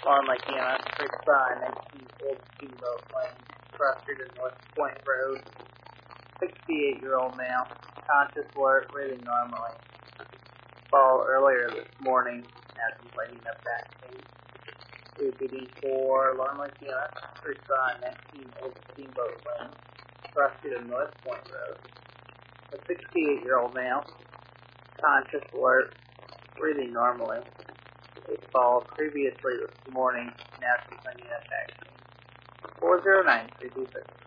on Lake Anna, Creek Side, 19 Old Steamboat Lane, Frustrated in North Point Road. 68-year-old male, conscious, alert, breathing normally. Call earlier this morning as he's lighting up that case. APD for Alarm Lake Anna, Creek Side, 19 Old Steamboat Lane, Frustrated in North Point Road. A 68-year-old male, conscious, alert, breathing normally. A call previously this morning, now she's lighting up that case. 409-326.